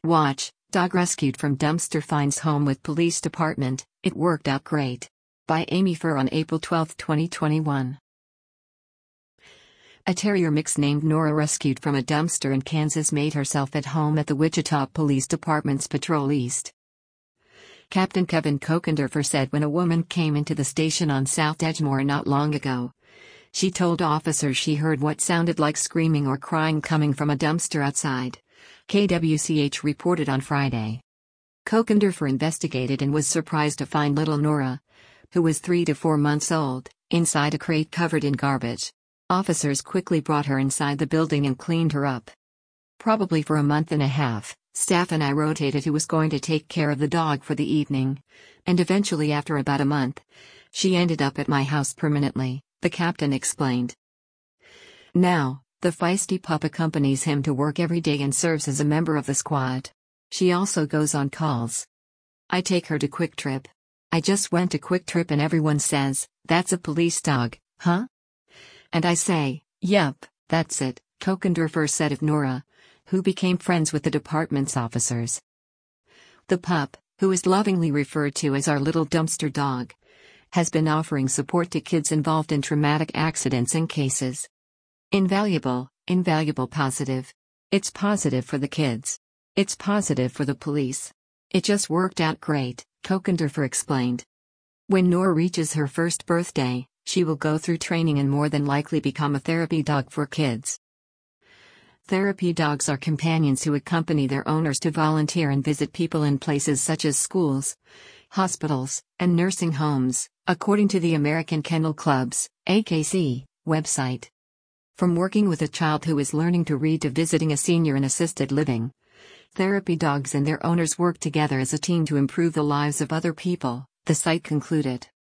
Watch, dog rescued from dumpster finds home with police department, it worked out great. By Amy Furr on April 12, 2021. A terrier mix named Nora rescued from a dumpster in Kansas made herself at home at the Wichita Police Department's Patrol East. Captain Kevin Kokendorfer said when a woman came into the station on South Edgemoor not long ago, she told officers she heard what sounded like screaming or crying coming from a dumpster outside. KWCH reported on Friday. Kokendorfer investigated and was surprised to find little Nora, who was 3 to 4 months old, inside a crate covered in garbage. Officers quickly brought her inside the building and cleaned her up. Probably for a month and a half, staff and I rotated who was going to take care of the dog for the evening, and eventually after about a month, she ended up at my house permanently, the captain explained. Now, the feisty pup accompanies him to work every day and serves as a member of the squad. She also goes on calls. I take her to Quick Trip. I just went to Quick Trip and everyone says, "That's a police dog, huh?" And I say, "Yep, that's it," Kokendorfer said of Nora, who became friends with the department's officers. The pup, who is lovingly referred to as our little dumpster dog, has been offering support to kids involved in traumatic accidents and cases. Invaluable positive. It's positive for the kids. It's positive for the police. It just worked out great, Kokendorfer explained. When Nora reaches her first birthday, she will go through training and more than likely become a therapy dog for kids. Therapy dogs are companions who accompany their owners to volunteer and visit people in places such as schools, hospitals, and nursing homes, according to the American Kennel Club's AKC website. From working with a child who is learning to read to visiting a senior in assisted living, therapy dogs and their owners work together as a team to improve the lives of other people, the site concluded.